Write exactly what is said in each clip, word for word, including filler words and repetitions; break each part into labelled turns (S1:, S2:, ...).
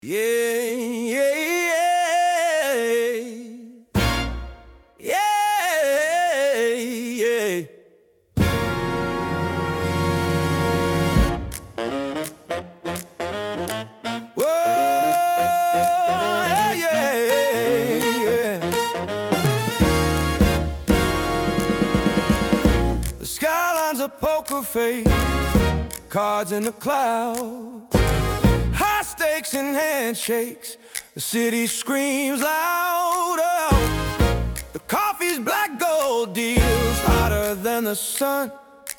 S1: Yeah, yeah, yeah, yeah, yeah. Whoa, yeah, yeah. The skyline's a poker face, cards in the clouds. High stakes and handshakes, the city screams louder. The coffee's black gold deals hotter than the sun.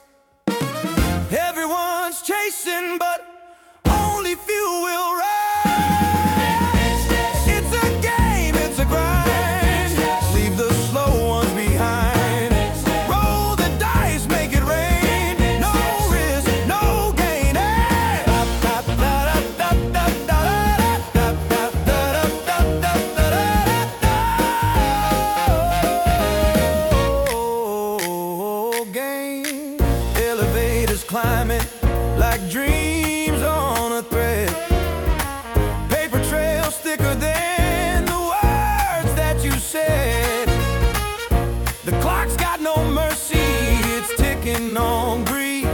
S1: Everyone's chasing, but only few will run. It's a game, it's a grind. Leave the slow ones behind. Roll the dice, make it rain. No risk, no gain. Game. Elevators climbing like dreams on a thread. Paper trails thicker than the words that you said. The clock's got no mercy, it's ticking on greed.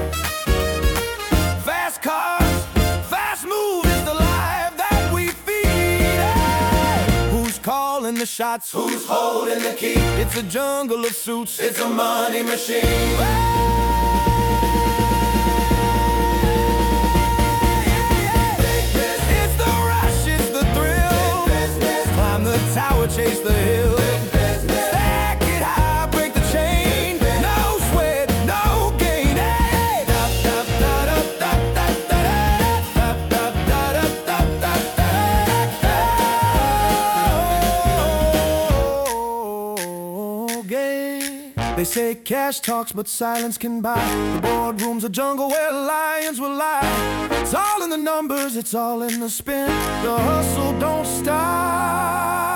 S1: Fast cars, fast moves is the life that we feed. Hey! Who's calling the shots? Who's holding the key? It's a jungle of suits, it's a money machine. Hey! Chase the hill, stack it high, break the chain. No sweat, no gain. Hey! They say cash talks, but silence can buy. The boardroom's a jungle where lions will lie. It's all in the numbers, it's all in the spin. The hustle don't stop.